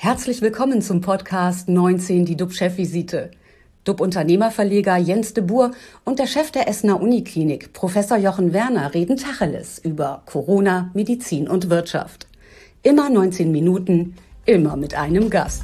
Herzlich willkommen zum Podcast 19, die DUB-Chefvisite. DUB-Unternehmerverleger Jens de Boer und der Chef der Essener Uniklinik, Professor Jochen Werner, reden Tacheles über Corona, Medizin und Wirtschaft. Immer 19 Minuten, immer mit einem Gast.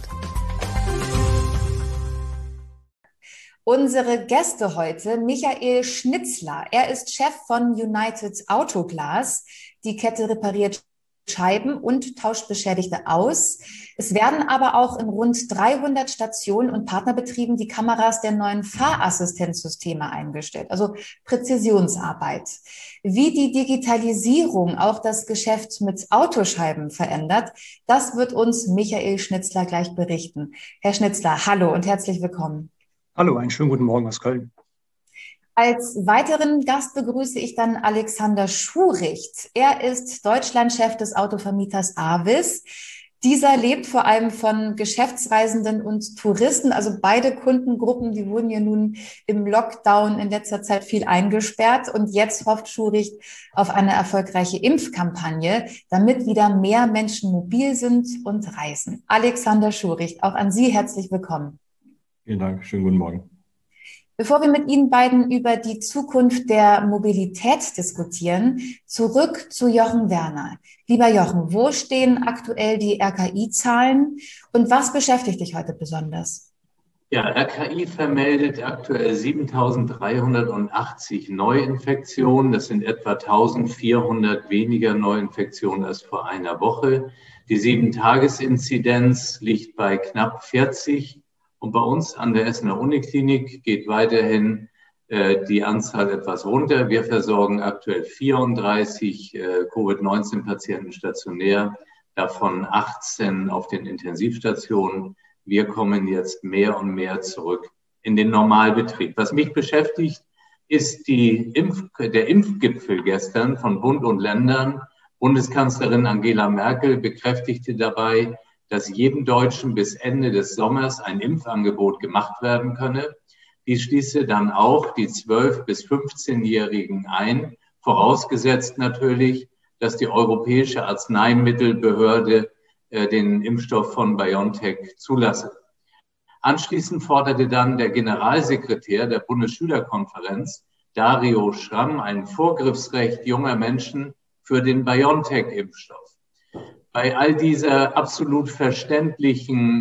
Unsere Gäste heute, Michael Schnitzler. Er ist Chef von United Autoglas. Die Kette repariert Scheiben und tauscht Beschädigte aus. Es werden aber auch in rund 300 Stationen und Partnerbetrieben die Kameras der neuen Fahrassistenzsysteme eingestellt, also Präzisionsarbeit. Wie die Digitalisierung auch das Geschäft mit Autoscheiben verändert, das wird uns Michael Schnitzler gleich berichten. Herr Schnitzler, hallo und herzlich willkommen. Hallo, einen schönen guten Morgen aus Köln. Als weiteren Gast begrüße ich dann Alexander Schuricht. Er ist Deutschlandchef des Autovermieters Avis. Dieser lebt vor allem von Geschäftsreisenden und Touristen. Also beide Kundengruppen, die wurden ja nun im Lockdown in letzter Zeit viel eingesperrt. Und jetzt hofft Schuricht auf eine erfolgreiche Impfkampagne, damit wieder mehr Menschen mobil sind und reisen. Alexander Schuricht, auch an Sie herzlich willkommen. Vielen Dank, schönen guten Morgen. Bevor wir mit Ihnen beiden über die Zukunft der Mobilität diskutieren, zurück zu Jochen Werner. Lieber Jochen, wo stehen aktuell die RKI-Zahlen und was beschäftigt dich heute besonders? Ja, RKI vermeldet aktuell 7.380 Neuinfektionen. Das sind etwa 1.400 weniger Neuinfektionen als vor einer Woche. Die 7-Tages-Inzidenz liegt bei knapp 40. Und bei uns an der Essener Uniklinik geht weiterhin die Anzahl etwas runter. Wir versorgen aktuell 34 Covid-19-Patienten stationär, davon 18 auf den Intensivstationen. Wir kommen jetzt mehr und mehr zurück in den Normalbetrieb. Was mich beschäftigt, ist der Impfgipfel gestern von Bund und Ländern. Bundeskanzlerin Angela Merkel bekräftigte dabei, dass jedem Deutschen bis Ende des Sommers ein Impfangebot gemacht werden könne. Dies schließe dann auch die 12- bis 15-Jährigen ein, vorausgesetzt natürlich, dass die Europäische Arzneimittelbehörde den Impfstoff von BioNTech zulasse. Anschließend forderte dann der Generalsekretär der Bundesschülerkonferenz, Dario Schramm, ein Vorgriffsrecht junger Menschen für den BioNTech-Impfstoff. Bei all dieser absolut verständlichen,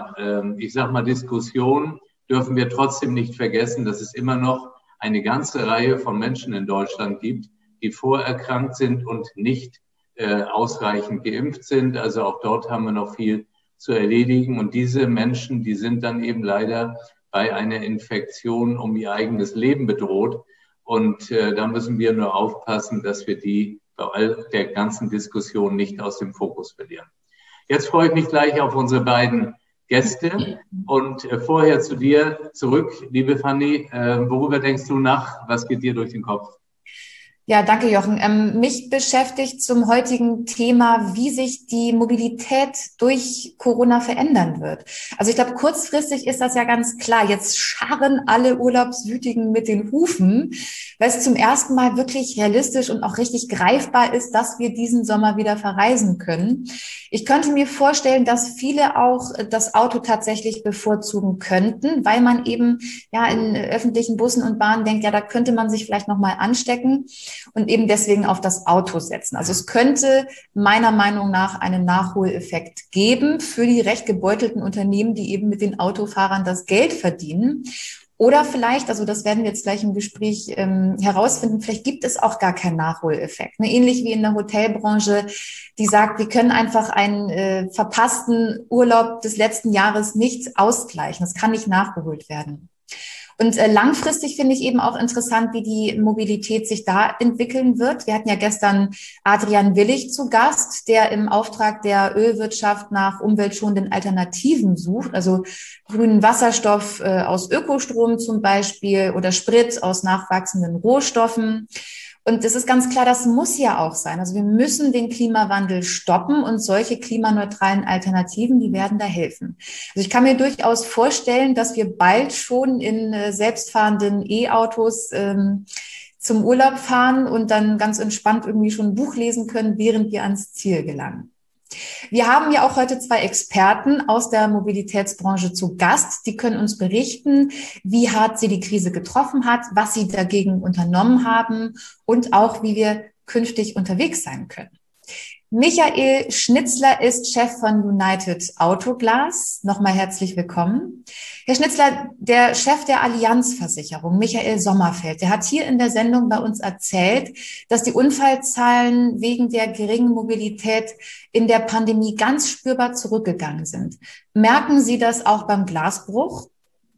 Diskussion dürfen wir trotzdem nicht vergessen, dass es immer noch eine ganze Reihe von Menschen in Deutschland gibt, die vorerkrankt sind und nicht ausreichend geimpft sind. Also auch dort haben wir noch viel zu erledigen. Und diese Menschen, die sind dann eben leider bei einer Infektion um ihr eigenes Leben bedroht. Und da müssen wir nur aufpassen, dass wir die bei all der ganzen Diskussion nicht aus dem Fokus verlieren. Jetzt freue ich mich gleich auf unsere beiden Gäste und vorher zu dir zurück, liebe Fanny. Worüber denkst du nach? Was geht dir durch den Kopf? Ja, danke, Jochen. Mich beschäftigt zum heutigen Thema, wie sich die Mobilität durch Corona verändern wird. Also ich glaube, kurzfristig ist das ja ganz klar. Jetzt scharren alle Urlaubswütigen mit den Hufen, weil es zum ersten Mal wirklich realistisch und auch richtig greifbar ist, dass wir diesen Sommer wieder verreisen können. Ich könnte mir vorstellen, dass viele auch das Auto tatsächlich bevorzugen könnten, weil man eben ja in öffentlichen Bussen und Bahnen denkt, ja, da könnte man sich vielleicht noch mal anstecken. Und eben deswegen auf das Auto setzen. Also es könnte meiner Meinung nach einen Nachholeffekt geben für die recht gebeutelten Unternehmen, die eben mit den Autofahrern das Geld verdienen. Oder vielleicht, also das werden wir jetzt gleich im Gespräch herausfinden, vielleicht gibt es auch gar keinen Nachholeffekt. Ne? Ähnlich wie in der Hotelbranche, die sagt, wir können einfach einen verpassten Urlaub des letzten Jahres nicht ausgleichen. Das kann nicht nachgeholt werden. Und langfristig finde ich eben auch interessant, wie die Mobilität sich da entwickeln wird. Wir hatten ja gestern Adrian Willig zu Gast, der im Auftrag der Ölwirtschaft nach umweltschonenden Alternativen sucht, also grünen Wasserstoff aus Ökostrom zum Beispiel oder Sprit aus nachwachsenden Rohstoffen. Und es ist ganz klar, das muss ja auch sein. Also wir müssen den Klimawandel stoppen und solche klimaneutralen Alternativen, die werden da helfen. Also ich kann mir durchaus vorstellen, dass wir bald schon in selbstfahrenden E-Autos zum Urlaub fahren und dann ganz entspannt irgendwie schon ein Buch lesen können, während wir ans Ziel gelangen. Wir haben ja auch heute zwei Experten aus der Mobilitätsbranche zu Gast. Die können uns berichten, wie hart sie die Krise getroffen hat, was sie dagegen unternommen haben und auch, wie wir künftig unterwegs sein können. Michael Schnitzler ist Chef von United Autoglas. Nochmal herzlich willkommen. Herr Schnitzler, der Chef der Allianz-Versicherung, Michael Sommerfeld, der hat hier in der Sendung bei uns erzählt, dass die Unfallzahlen wegen der geringen Mobilität in der Pandemie ganz spürbar zurückgegangen sind. Merken Sie das auch beim Glasbruch?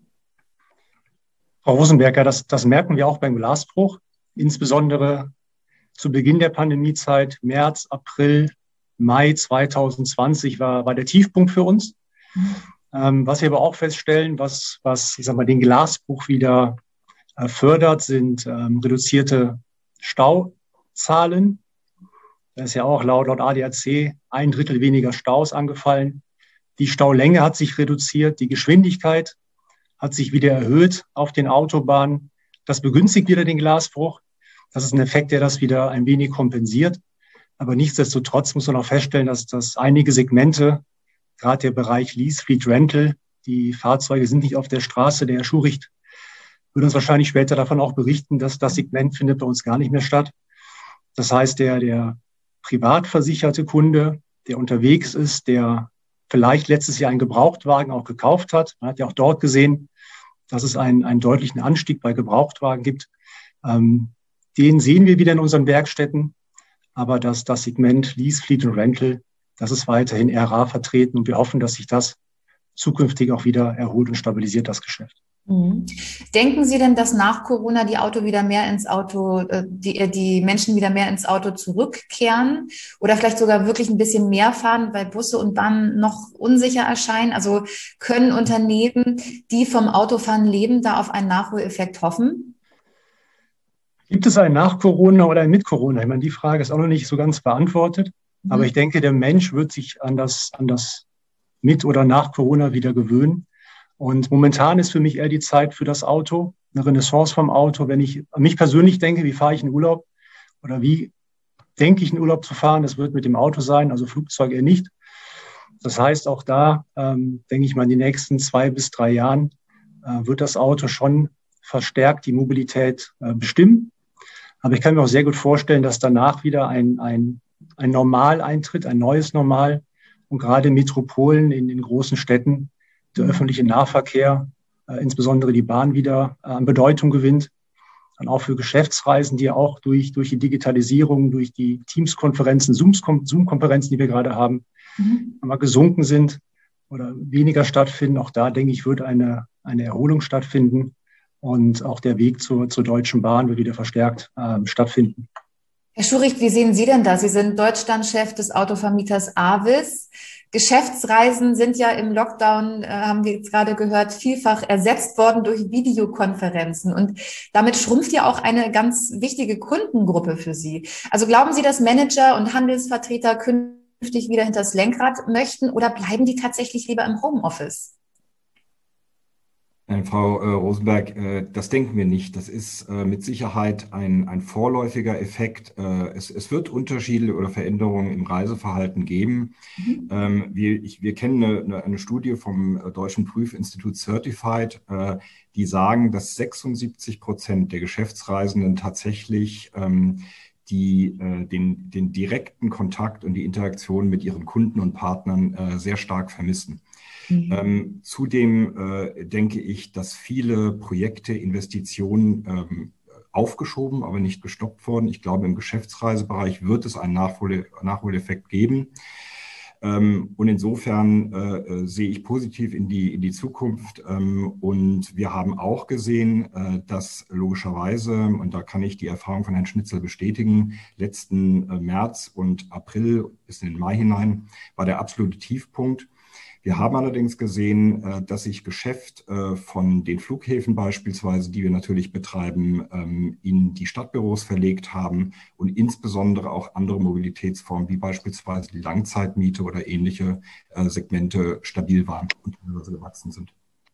Frau Rosenberger, das merken wir auch beim Glasbruch, insbesondere zu Beginn der Pandemiezeit, März, April, Mai 2020 war der Tiefpunkt für uns. Was wir aber auch feststellen, was ich sag mal, den Glasbruch wieder fördert, sind reduzierte Stauzahlen. Da ist ja auch laut ADAC 1/3 weniger Staus angefallen. Die Staulänge hat sich reduziert, die Geschwindigkeit hat sich wieder erhöht auf den Autobahnen. Das begünstigt wieder den Glasbruch. Das ist ein Effekt, der das wieder ein wenig kompensiert. Aber nichtsdestotrotz muss man auch feststellen, dass einige Segmente, gerade der Bereich Lease, Fleet Rental, die Fahrzeuge sind nicht auf der Straße. Der Herr Schuricht wird uns wahrscheinlich später davon auch berichten, dass das Segment findet bei uns gar nicht mehr statt. Das heißt, der privat versicherte Kunde, der unterwegs ist, der vielleicht letztes Jahr einen Gebrauchtwagen auch gekauft hat, man hat ja auch dort gesehen, dass es einen deutlichen Anstieg bei Gebrauchtwagen gibt. Den sehen wir wieder in unseren Werkstätten, aber das Segment Lease, Fleet und Rental, das ist weiterhin eher rar vertreten und wir hoffen, dass sich das zukünftig auch wieder erholt und stabilisiert, das Geschäft. Denken Sie denn, dass nach Corona die Menschen wieder mehr ins Auto zurückkehren oder vielleicht sogar wirklich ein bisschen mehr fahren, weil Busse und Bahnen noch unsicher erscheinen? Also können Unternehmen, die vom Autofahren leben, da auf einen Nachholeffekt hoffen? Gibt es ein nach Corona oder ein mit Corona? Ich meine, die Frage ist auch noch nicht so ganz beantwortet. Aber ich denke, der Mensch wird sich an das mit oder nach Corona wieder gewöhnen. Und momentan ist für mich eher die Zeit für das Auto, eine Renaissance vom Auto. Wenn ich an mich persönlich denke, wie fahre ich in Urlaub oder wie denke ich in Urlaub zu fahren, das wird mit dem Auto sein, also Flugzeug eher nicht. Das heißt, auch da denke ich mal, in den nächsten 2 bis 3 Jahren wird das Auto schon verstärkt die Mobilität bestimmen. Aber ich kann mir auch sehr gut vorstellen, dass danach wieder ein Normal eintritt, ein neues Normal. Und gerade in Metropolen, in den großen Städten, der öffentliche Nahverkehr, insbesondere die Bahn wieder an Bedeutung gewinnt. Und auch für Geschäftsreisen, die ja auch durch die Digitalisierung, durch die Teams-Konferenzen, Zoom-Konferenzen, die wir gerade haben, mal gesunken sind oder weniger stattfinden. Auch da, denke ich, wird eine Erholung stattfinden. Und auch der Weg zur Deutschen Bahn wird wieder verstärkt stattfinden. Herr Schuricht, wie sehen Sie denn das? Sie sind Deutschlandchef des Autovermieters Avis. Geschäftsreisen sind ja im Lockdown, haben wir jetzt gerade gehört, vielfach ersetzt worden durch Videokonferenzen. Und damit schrumpft ja auch eine ganz wichtige Kundengruppe für Sie. Also glauben Sie, dass Manager und Handelsvertreter künftig wieder hinters Lenkrad möchten oder bleiben die tatsächlich lieber im Homeoffice? Frau Rosenberg, das denken wir nicht. Das ist mit Sicherheit ein vorläufiger Effekt. Es wird Unterschiede oder Veränderungen im Reiseverhalten geben. Wir kennen eine Studie vom Deutschen Prüfinstitut Certified, die sagen, dass 76% der Geschäftsreisenden tatsächlich den direkten Kontakt und die Interaktion mit ihren Kunden und Partnern sehr stark vermissen. Zudem denke ich, dass viele Projekte, Investitionen aufgeschoben, aber nicht gestoppt wurden. Ich glaube, im Geschäftsreisebereich wird es einen Nachholeffekt geben. Und insofern sehe ich positiv in die Zukunft. Und wir haben auch gesehen, dass logischerweise, und da kann ich die Erfahrung von Herrn Schnitzler bestätigen, letzten März und April bis in den Mai hinein war der absolute Tiefpunkt. Wir haben allerdings gesehen, dass sich Geschäft von den Flughäfen beispielsweise, die wir natürlich betreiben, in die Stadtbüros verlegt haben und insbesondere auch andere Mobilitätsformen wie beispielsweise die Langzeitmiete oder ähnliche Segmente stabil waren und teilweise gewachsen sind.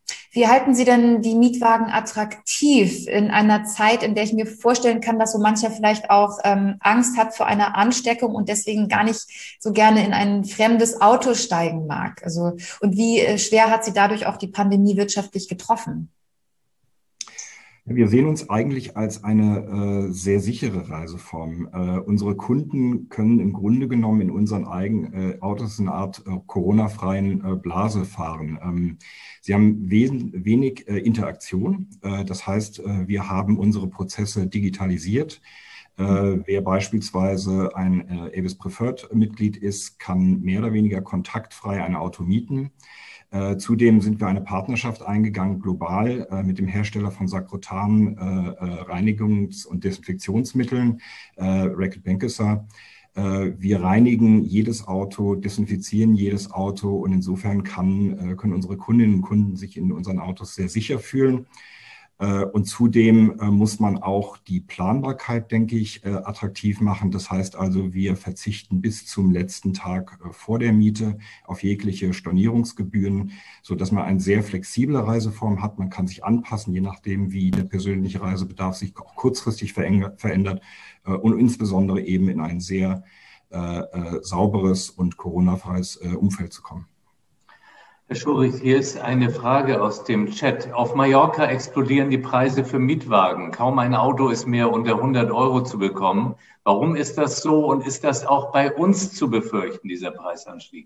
Wie halten Sie denn die Mietwagen attraktiv in einer Zeit, in der ich mir vorstellen kann, dass so mancher vielleicht auch Angst hat vor einer Ansteckung und deswegen gar nicht so gerne in ein fremdes Auto steigen mag? Also, und wie schwer hat Sie dadurch auch die Pandemie wirtschaftlich getroffen? Wir sehen uns eigentlich als eine sehr sichere Reiseform. Unsere Kunden können im Grunde genommen in unseren eigenen Autos eine Art Corona-freien Blase fahren. Sie haben wenig Interaktion. Das heißt, wir haben unsere Prozesse digitalisiert. Wer beispielsweise ein Avis Preferred-Mitglied ist, kann mehr oder weniger kontaktfrei ein Auto mieten. Zudem sind wir eine Partnerschaft eingegangen, global, mit dem Hersteller von Sakrotan Reinigungs- und Desinfektionsmitteln, Reckitt Benckiser. Wir reinigen jedes Auto, desinfizieren jedes Auto und insofern können unsere Kundinnen und Kunden sich in unseren Autos sehr sicher fühlen. Und zudem muss man auch die Planbarkeit, denke ich, attraktiv machen. Das heißt also, wir verzichten bis zum letzten Tag vor der Miete auf jegliche Stornierungsgebühren, sodass man eine sehr flexible Reiseform hat. Man kann sich anpassen, je nachdem, wie der persönliche Reisebedarf sich auch kurzfristig verändert und insbesondere eben in ein sehr sauberes und Corona-freies Umfeld zu kommen. Herr Schurich, hier ist eine Frage aus dem Chat. Auf Mallorca explodieren die Preise für Mietwagen. Kaum ein Auto ist mehr unter 100 € zu bekommen. Warum ist das so und ist das auch bei uns zu befürchten, dieser Preisanstieg?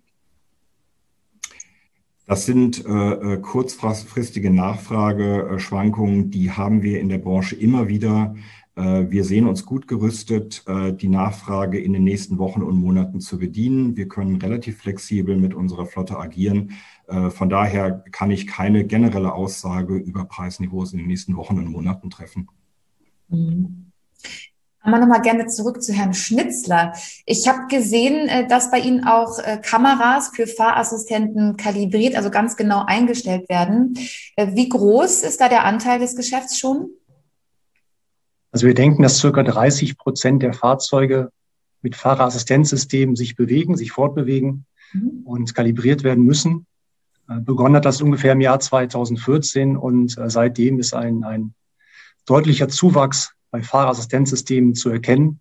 Das sind kurzfristige Nachfrageschwankungen, die haben wir in der Branche immer wieder. Wir sehen uns gut gerüstet, die Nachfrage in den nächsten Wochen und Monaten zu bedienen. Wir können relativ flexibel mit unserer Flotte agieren. Von daher kann ich keine generelle Aussage über Preisniveaus in den nächsten Wochen und Monaten treffen. Mhm. Kommen wir nochmal gerne zurück zu Herrn Schnitzler. Ich habe gesehen, dass bei Ihnen auch Kameras für Fahrassistenten kalibriert, also ganz genau eingestellt werden. Wie groß ist da der Anteil des Geschäfts schon? Also wir denken, dass ca. 30% der Fahrzeuge mit Fahrerassistenzsystemen sich bewegen, sich fortbewegen und kalibriert werden müssen. Begonnen hat das ungefähr im Jahr 2014 und seitdem ist ein deutlicher Zuwachs bei Fahrerassistenzsystemen zu erkennen.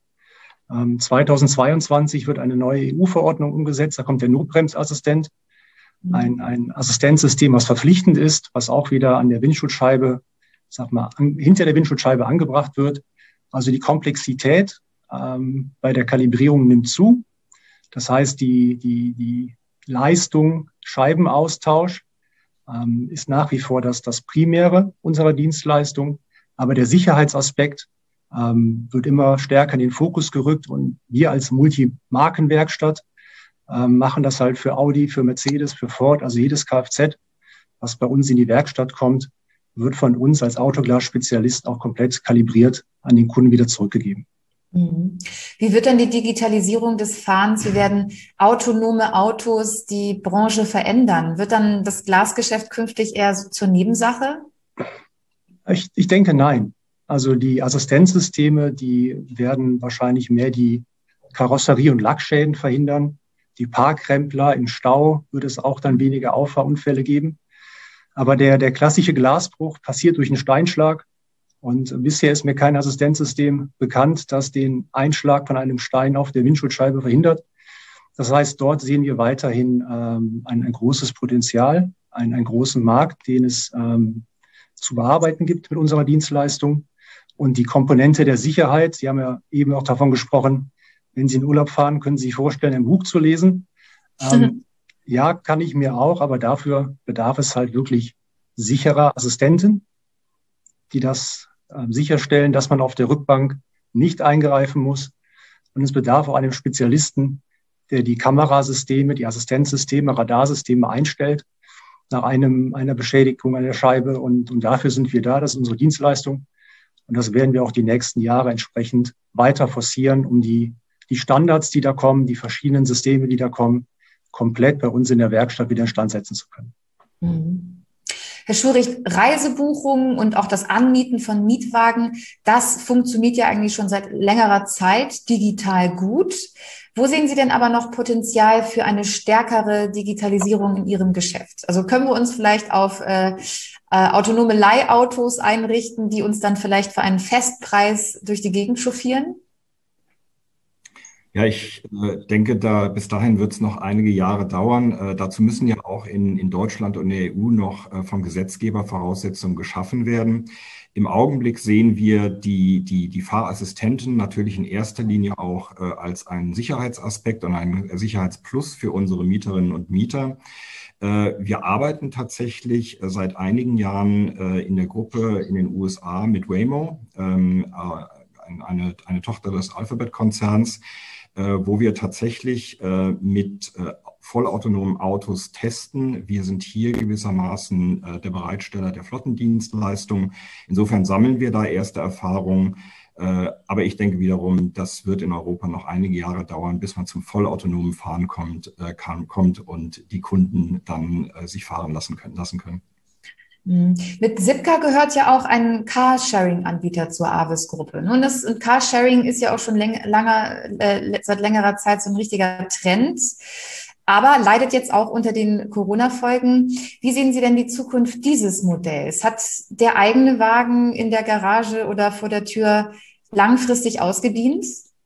2022 wird eine neue EU-Verordnung umgesetzt, da kommt der Notbremsassistent, ein Assistenzsystem, was verpflichtend ist, was auch wieder an der Windschutzscheibe, hinter der Windschutzscheibe angebracht wird. Also die Komplexität bei der Kalibrierung nimmt zu. Das heißt, die Leistung, Scheibenaustausch ist nach wie vor das Primäre unserer Dienstleistung. Aber der Sicherheitsaspekt wird immer stärker in den Fokus gerückt. Und wir als Multimarkenwerkstatt machen das halt für Audi, für Mercedes, für Ford, also jedes Kfz, was bei uns in die Werkstatt kommt, wird von uns als Autoglas-Spezialist auch komplett kalibriert an den Kunden wieder zurückgegeben. Wie wird denn die Digitalisierung des Fahrens, wie werden autonome Autos die Branche verändern? Wird dann das Glasgeschäft künftig eher so zur Nebensache? Ich denke, nein. Also die Assistenzsysteme, die werden wahrscheinlich mehr die Karosserie- und Lackschäden verhindern. Die Parkrempler im Stau wird es auch dann weniger Auffahrunfälle geben. Aber der klassische Glasbruch passiert durch einen Steinschlag. Und bisher ist mir kein Assistenzsystem bekannt, das den Einschlag von einem Stein auf der Windschutzscheibe verhindert. Das heißt, dort sehen wir weiterhin ein großes Potenzial, einen großen Markt, den es zu bearbeiten gibt mit unserer Dienstleistung. Und die Komponente der Sicherheit, Sie haben ja eben auch davon gesprochen, wenn Sie in Urlaub fahren, können Sie sich vorstellen, ein Buch zu lesen. Ja, kann ich mir auch, aber dafür bedarf es halt wirklich sicherer Assistenten, die das sicherstellen, dass man auf der Rückbank nicht eingreifen muss. Und es bedarf auch einem Spezialisten, der die Kamerasysteme, die Assistenzsysteme, Radarsysteme einstellt nach einer Beschädigung an der Scheibe. Und dafür sind wir da, das ist unsere Dienstleistung. Und das werden wir auch die nächsten Jahre entsprechend weiter forcieren, um die Standards, die da kommen, die verschiedenen Systeme, die da kommen, komplett bei uns in der Werkstatt wieder instand setzen zu können. Herr Schuricht, Reisebuchungen und auch das Anmieten von Mietwagen, das funktioniert ja eigentlich schon seit längerer Zeit digital gut. Wo sehen Sie denn aber noch Potenzial für eine stärkere Digitalisierung in Ihrem Geschäft? Also können wir uns vielleicht auf autonome Leihautos einrichten, die uns dann vielleicht für einen Festpreis durch die Gegend chauffieren? Ja, ich denke, bis dahin wird es noch einige Jahre dauern. Dazu müssen ja auch in Deutschland und der EU noch vom Gesetzgeber Voraussetzungen geschaffen werden. Im Augenblick sehen wir die Fahrassistenten natürlich in erster Linie auch als einen Sicherheitsaspekt und einen Sicherheitsplus für unsere Mieterinnen und Mieter. Wir arbeiten tatsächlich seit einigen Jahren in der Gruppe in den USA mit Waymo, eine Tochter des Alphabet-Konzerns, wo wir tatsächlich mit vollautonomen Autos testen. Wir sind hier gewissermaßen der Bereitsteller der Flottendienstleistung. Insofern sammeln wir da erste Erfahrungen. Aber ich denke wiederum, das wird in Europa noch einige Jahre dauern, bis man zum vollautonomen Fahren kommt und die Kunden dann sich fahren lassen können. Mit Zipcar gehört ja auch ein Carsharing-Anbieter zur Avis-Gruppe. Und Carsharing ist ja auch schon seit längerer Zeit so ein richtiger Trend, aber leidet jetzt auch unter den Corona-Folgen. Wie sehen Sie denn die Zukunft dieses Modells? Hat der eigene Wagen in der Garage oder vor der Tür langfristig ausgedient?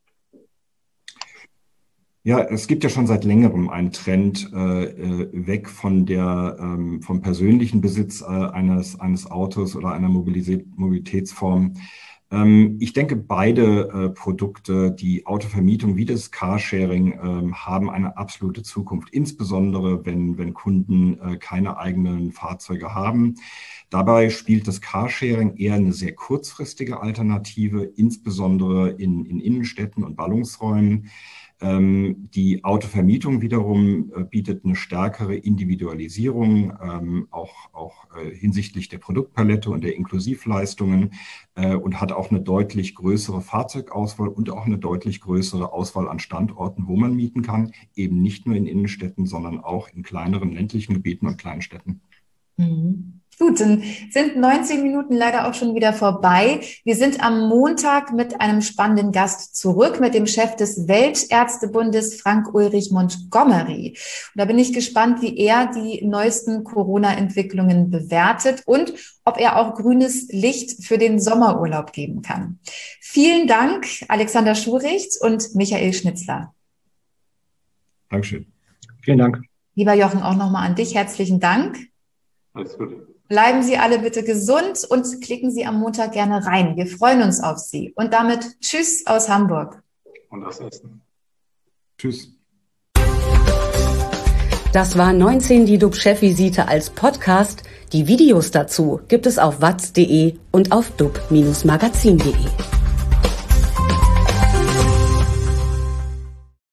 Ja, es gibt ja schon seit längerem einen Trend weg vom persönlichen Besitz eines Autos oder einer Mobilitätsform. Ich denke, beide Produkte, die Autovermietung wie das Carsharing, haben eine absolute Zukunft, insbesondere wenn Kunden keine eigenen Fahrzeuge haben. Dabei spielt das Carsharing eher eine sehr kurzfristige Alternative, insbesondere in Innenstädten und Ballungsräumen. Die Autovermietung wiederum bietet eine stärkere Individualisierung, auch hinsichtlich der Produktpalette und der Inklusivleistungen und hat auch eine deutlich größere Fahrzeugauswahl und auch eine deutlich größere Auswahl an Standorten, wo man mieten kann, eben nicht nur in Innenstädten, sondern auch in kleineren ländlichen Gebieten und Kleinstädten. Mhm. Gut, dann sind 19 Minuten leider auch schon wieder vorbei. Wir sind am Montag mit einem spannenden Gast zurück, mit dem Chef des Weltärztebundes, Frank-Ulrich Montgomery. Und da bin ich gespannt, wie er die neuesten Corona-Entwicklungen bewertet und ob er auch grünes Licht für den Sommerurlaub geben kann. Vielen Dank, Alexander Schuricht und Michael Schnitzler. Dankeschön. Vielen Dank. Lieber Jochen, auch nochmal an dich herzlichen Dank. Alles Gute. Bleiben Sie alle bitte gesund und klicken Sie am Montag gerne rein. Wir freuen uns auf Sie. Und damit tschüss aus Hamburg. Und aus Essen. Tschüss. Das war 19 die DUB-Chefvisite als Podcast. Die Videos dazu gibt es auf watz.de und auf dub-magazin.de.